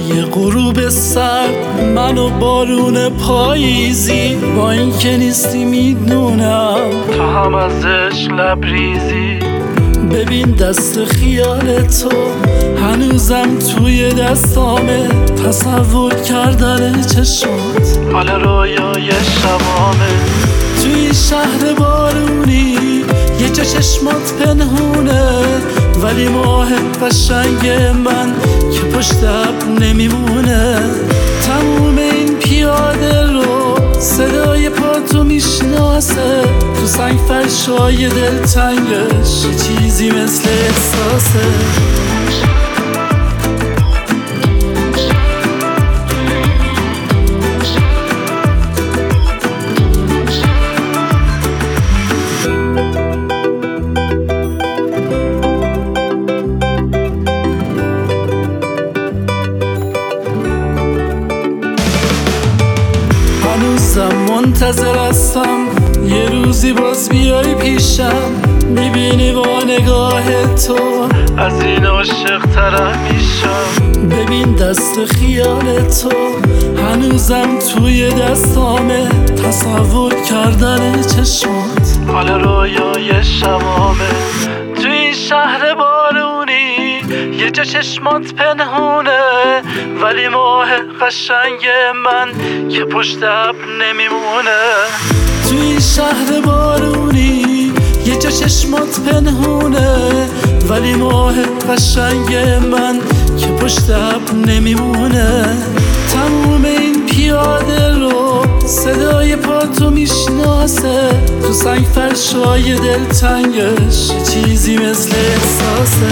یه غروب سرد، من و بارون پاییزی، با این که نیستی میدونم تو هم ازش لبریزی. ببین دست خیال تو هنوزم توی دستامه، تصور کردن چشمات حال رویای شبامه. توی شهر بارونی یه جا چشمات پنهونه، ولی ماه قشنگ من که پشت ابر نمیمونه. تموم این پیاده رو صدای پاتو میشناسه، تو سنگ فرشای دلتنگش یه چیزی مثل احساسه. هنوزم منتظر هستم یه روزی باز بیای پیشم، میبینی با نگاه تو از این عاشق ترم میشم. ببین دست خیال تو هنوزم توی دستامه، تصور کردن چشمات حال رویای شبامه. توی این شهر بارونی یه جا چشمات پنهونه، ولی ماه قشنگ من که پشت ابر نمیمونه. توی این شهر بارونی یه جا چشمات پنهونه، ولی ماه قشنگ من که پشت ابر نمیمونه. تموم این پیاده رو صدای پاتو میشناسه، تو سنگ فرشای دلتنگش یه چیزی مثل احساسه.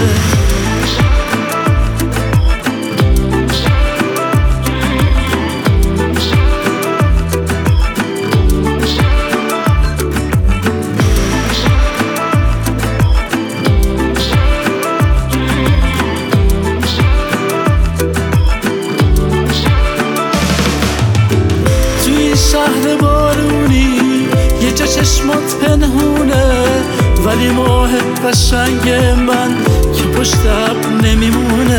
شهر بارونی یه جا چشمات پنهونه، ولی ماه قشنگ من که پشت ابر نمیمونه.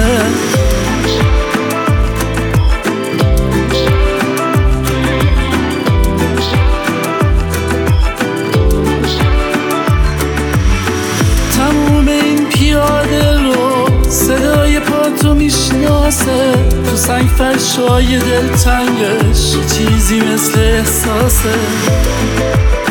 تموم این پیاده رو صدای پاتو میشناسه، تو سنگ فرشای دلتنگش یه چیزی مثل احساسه.